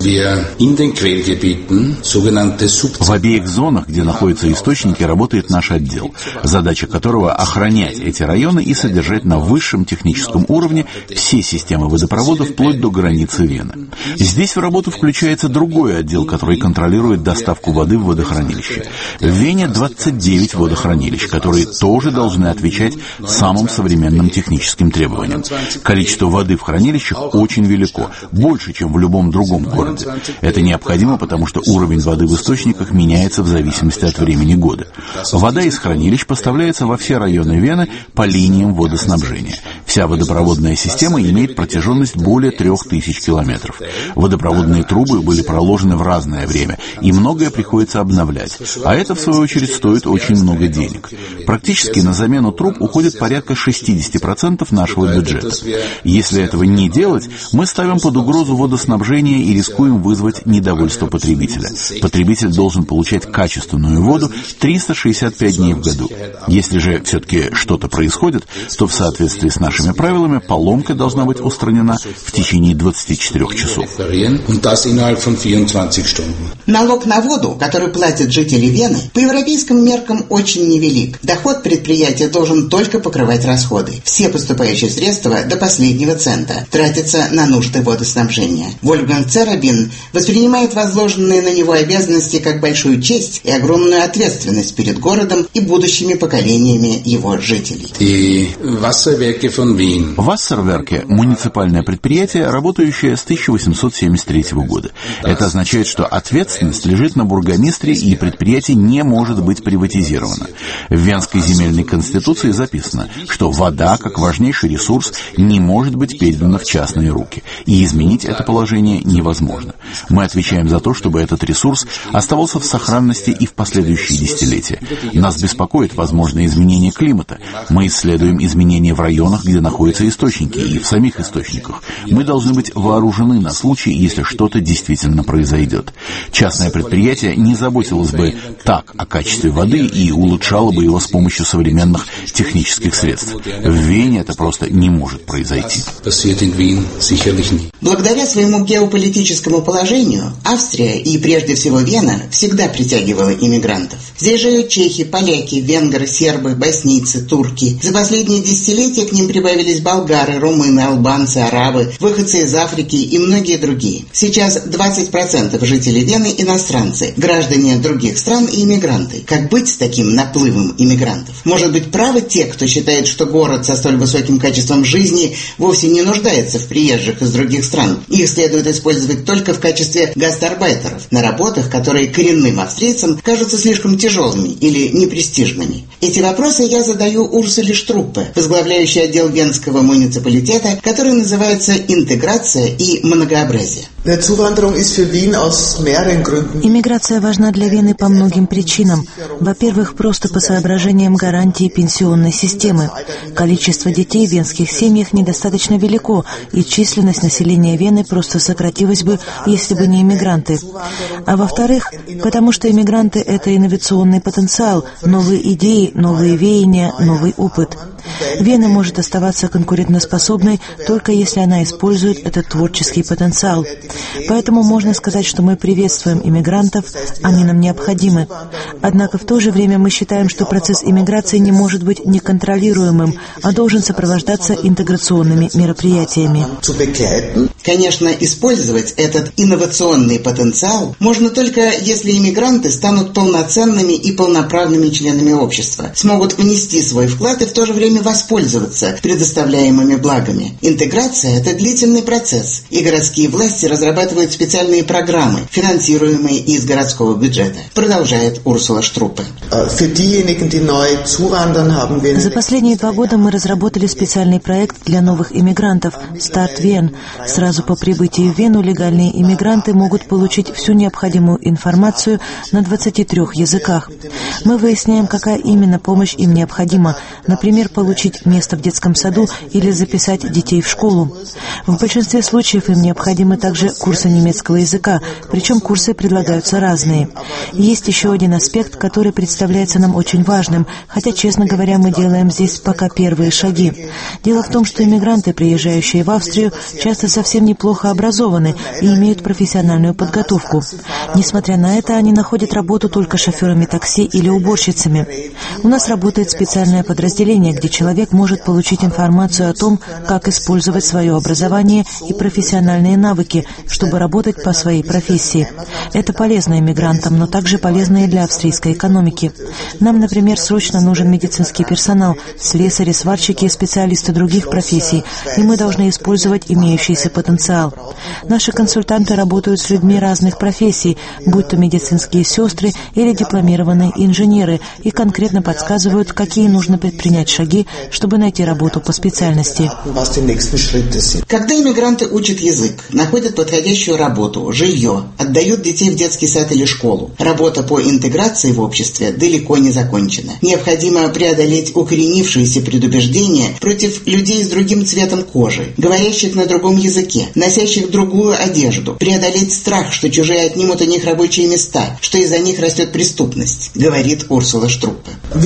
В обеих зонах, где находятся источники, работает наш отдел, задача которого охранять эти районы и содержать на высшем техническом уровне все системы водопровода вплоть до границы Вены. Здесь в работу включается другой отдел, который контролирует доставку воды в водохранилище. В Вене двадцать девять водохранилищ, которые тоже должны отвечать самым современным техническим требованиям. Количество воды в хранилищах очень велико, больше, чем в любом другом городе. Это необходимо, потому что уровень воды в источниках меняется в зависимости от времени года. Вода из хранилищ поставляется во все районы Вены по линиям водоснабжения. Вся водопроводная система имеет протяженность более трех тысяч километров. Водопроводные трубы были проложены в разное время, и многое приходится обновлять, а это, в свою очередь, стоит очень много денег. Практически на замену труб уходит порядка шестьдесят процентов нашего бюджета. Если этого не делать, мы ставим под угрозу водоснабжение и рискуем вызвать недовольство потребителя. Потребитель должен получать качественную воду триста шестьдесят пять дней в году. Если же все-таки что-то происходит, то в соответствии с нашим Нашими правилами поломка должна быть устранена в течение двадцати четырёх часов. Налог на воду, который платят жители Вены, по европейским меркам очень невелик. Доход предприятия должен только покрывать расходы. Все поступающие средства до последнего цента тратятся на нужды водоснабжения. Вольфганг Церабин воспринимает возложенные на него обязанности как большую честь и огромную ответственность перед городом и будущими поколениями его жителей. Вассерверке – муниципальное предприятие, работающее с тысяча восемьсот семьдесят третьего года. Это означает, что ответственность лежит на бургомистре, и предприятие не может быть приватизировано. В Венской земельной конституции записано, что вода, как важнейший ресурс, не может быть передана в частные руки, и изменить это положение невозможно. Мы отвечаем за то, чтобы этот ресурс оставался в сохранности и в последующие десятилетия. Нас беспокоит возможное изменение климата. Мы исследуем изменения в районах, где находятся источники, и в самих источниках. Мы должны быть вооружены на случай, если что-то действительно произойдет. Частное предприятие не заботилось бы так о качестве воды и улучшало бы его с помощью современных технических средств. В Вене это просто не может произойти. Благодаря своему геополитическому положению Австрия и прежде всего Вена всегда притягивала иммигрантов. Здесь живут чехи, поляки, венгры, сербы, боснийцы, турки. За последние десятилетия к ним прибавились болгары, румыны, албанцы, арабы, выходцы из Африки и многие другие. Сейчас двадцать процентов жителей Вены иностранцы, граждане других стран и иммигранты. Как быть с таким наплывом иммигрантов? Может быть, правы те, кто считает, что город со столь высоким качеством жизни вовсе не нуждается в приезжих из других стран. Их следует использовать только в качестве гастарбайтеров на работах, которые коренным австрийцам кажутся слишком тяжелыми или непрестижными. Эти вопросы я задаю Урсуле Штруппе, возглавляющей отдел Венского муниципалитета, который называется «Интеграция и многообразие». Иммиграция важна для Вены по многим причинам. Во-первых, просто по соображениям гарантии пенсионной системы. Количество детей в венских семьях недостаточно велико, и численность населения Вены просто сократилась бы, если бы не иммигранты. А во-вторых, потому что иммигранты – это инновационный потенциал, новые идеи, новые веяния, новый опыт. Вена может оставаться конкурентоспособной только если она использует этот творческий потенциал. Поэтому можно сказать, что мы приветствуем иммигрантов, они нам необходимы. Однако в то же время мы считаем, что процесс иммиграции не может быть неконтролируемым, а должен сопровождаться интеграционными мероприятиями. Конечно, использовать этот инновационный потенциал можно только если иммигранты станут полноценными и полноправными членами общества, смогут внести свой вклад и в то же время воспользоваться предоставляемыми благами. Интеграция – это длительный процесс, и городские власти разрабатывают специальные программы, финансируемые из городского бюджета, продолжает Урсула Штруппе. За последние два года мы разработали специальный проект для новых иммигрантов «Старт Вен». Сразу по прибытии в Вену легальные иммигранты могут получить всю необходимую информацию на двадцати трёх языках. Мы выясняем, какая именно помощь им необходима, например, получить место в детском саду или записать детей в школу. В большинстве случаев им необходимы также курсы немецкого языка, причем курсы предлагаются разные. Есть еще один аспект, который представляется нам очень важным, хотя, честно говоря, мы делаем здесь пока первые шаги. Дело в том, что иммигранты, приезжающие в Австрию, часто совсем неплохо образованы и имеют профессиональную подготовку. Несмотря на это, они находят работу только шоферами такси или уборщицами. У нас работает специальное подразделение, где человек может получить информацию о том, как использовать свое образование и профессиональные навыки, чтобы работать по своей профессии. Это полезно иммигрантам, но также полезно и для австрийской экономики. Нам, например, срочно нужен медицинский персонал, слесари, сварщики и специалисты других профессий, и мы должны использовать имеющийся потенциал. Наши консультанты работают с людьми разных профессий, будь то медицинские сестры или дипломированные инженеры, и конкретно подсказывают, какие нужно предпринять шаги, чтобы найти работу по специальности. Когда иммигранты учат язык, находят подходящие подходящую работу, жилье, отдают детей в детский сад или школу. Работа по интеграции в обществе далеко не закончена. Необходимо преодолеть укоренившиеся предубеждения против людей с другим цветом кожи, говорящих на другом языке, носящих другую одежду, преодолеть страх, что чужие отнимут у них рабочие места, что из-за них растет преступность, говорит Урсула Штруппе.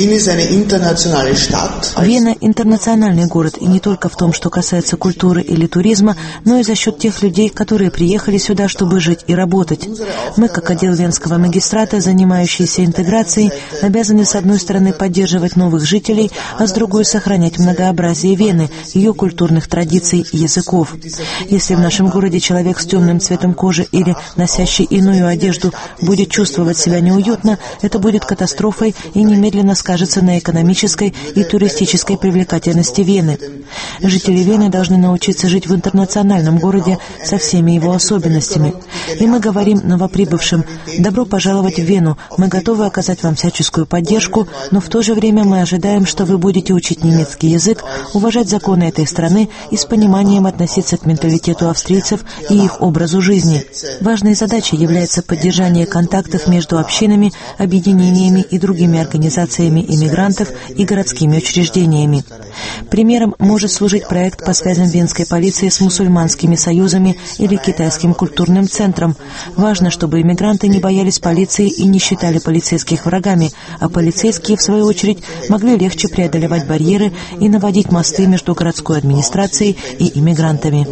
Вена – интернациональный город, и не только в том, что касается культуры или туризма, но и за счет тех людей, которые приехали сюда, чтобы жить и работать. Мы, как отдел Венского магистрата, занимающийся интеграцией, обязаны с одной стороны поддерживать новых жителей, а с другой сохранять многообразие Вены, ее культурных традиций и языков. Если в нашем городе человек с темным цветом кожи или носящий иную одежду будет чувствовать себя неуютно, это будет катастрофой и немедленно скажется на экономической и туристической привлекательности Вены. Жители Вены должны научиться жить в интернациональном городе со всеми его особенностями. И мы говорим новоприбывшим: добро пожаловать в Вену, мы готовы оказать вам всяческую поддержку, но в то же время мы ожидаем, что вы будете учить немецкий язык, уважать законы этой страны и с пониманием относиться к менталитету австрийцев и их образу жизни. Важной задачей является поддержание контактов между общинами, объединениями и другими организациями иммигрантов и городскими учреждениями. Примером может служить проект по связям венской полиции с мусульманскими союзами или китайским культурным центром. Важно, чтобы иммигранты не боялись полиции и не считали полицейских врагами, а полицейские, в свою очередь, могли легче преодолевать барьеры и наводить мосты между городской администрацией и иммигрантами.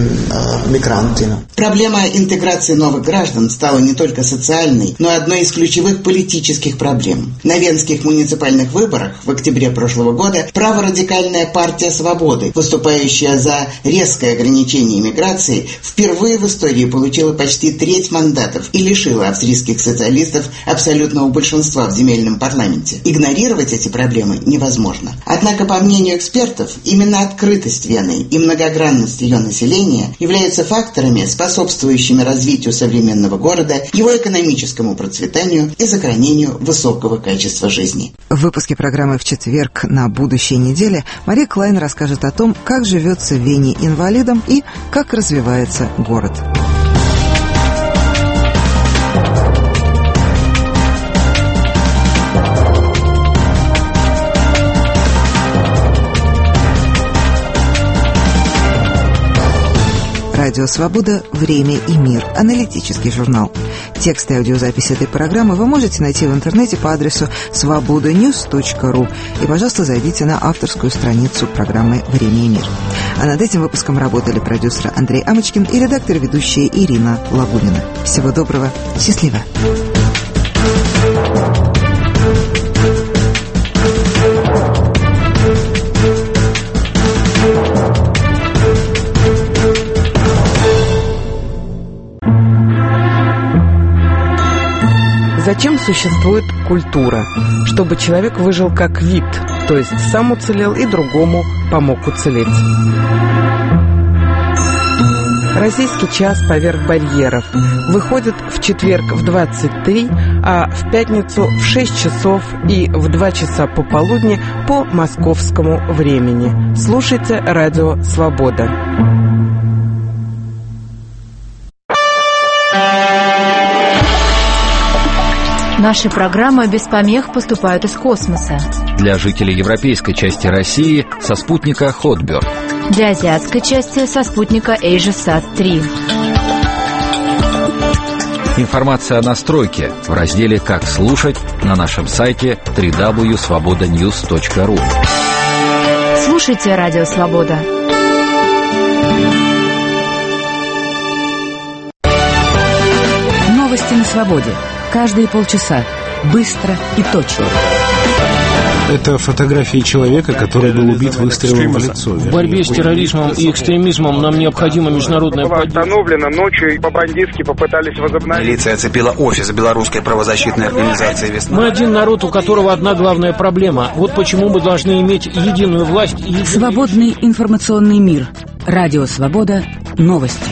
Проблема интеграции новых граждан стала не только социальной, но и одной из ключевых политических проблем. На венских муниципальных выборах в октябре прошлого года праворадикальная партия «Свободы», выступающая за резкое ограничение иммиграции, впервые в истории получила почти треть мандатов и лишила австрийских социалистов абсолютного большинства в земельном парламенте. Игнорировать эти проблемы невозможно. Однако, по мнению экспертов, именно открытость Вены и многогранность ее населения являются факторами, способствующими развитию современного города, его экономическому процветанию и сохранению высокого качества жизни. В выпуске программы «В четверг» на будущей неделе Мария Клайн расскажет о том, как живется в Вене инвалидам и как развивается город. Радио «Свобода. Время и мир». Аналитический журнал. Текст и аудиозапись этой программы вы можете найти в интернете по адресу свобода ньюс точка ру. И, пожалуйста, зайдите на авторскую страницу программы «Время и мир». А над этим выпуском работали продюсер Андрей Амочкин и редактор-ведущая Ирина Лагунина. Всего доброго. Счастливо. Зачем существует культура? Чтобы человек выжил как вид, то есть сам уцелел и другому помог уцелеть. Российский час поверх барьеров выходит в четверг в двадцать три, а в пятницу в шесть часов и в два часа пополудни по московскому времени. Слушайте радио «Свобода». Наши программы без помех поступают из космоса. Для жителей европейской части России со спутника Хотберг. Для азиатской части со спутника AsiaSat три. Информация о настройке в разделе «Как слушать» на нашем сайте дабл ю дабл ю дабл ю точка свобода ньюс точка ру. Слушайте радио «Свобода». Новости на свободе. Каждые полчаса. Быстро и точно. Это фотографии человека, который был убит выстрелом в лицо. В борьбе с терроризмом и экстремизмом нам необходима международная поддержка. Остановлено, ночью по-бандитски попытались возобновить. Милиция оцепила офис белорусской правозащитной организации «Весна». Мы один народ, у которого одна главная проблема. Вот почему мы должны иметь единую власть. И... Свободный информационный мир. Радио «Свобода». Новости.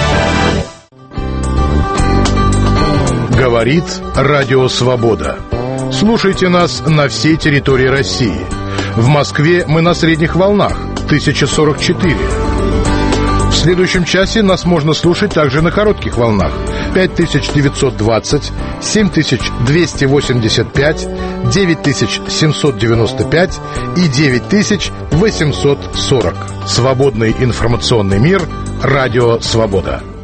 Говорит Радио Свобода. Слушайте нас на всей территории России. В Москве мы на средних волнах тысяча сорок четыре. В В следующем часе нас можно слушать также на коротких волнах. пять тысяч девятьсот двадцать, семь тысяч двести восемьдесят пять, девять тысяч семьсот девяносто пять и девять тысяч восемьсот сорок. Свободный информационный мир. Радио «Свобода».